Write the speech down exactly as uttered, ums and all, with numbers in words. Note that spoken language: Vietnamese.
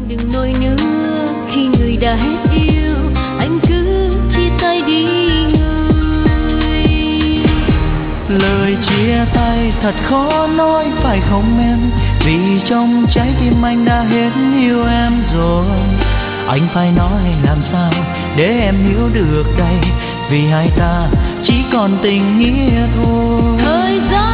Đừng nói nữa khi người đã hết yêu, anh cứ chia tay đi người. Lời chia tay thật khó nói phải không em, vì trong trái tim anh đã hết yêu em rồi. Anh phải nói làm sao để em hiểu được đây, vì hai ta chỉ còn tình nghĩa thôi. Thời gian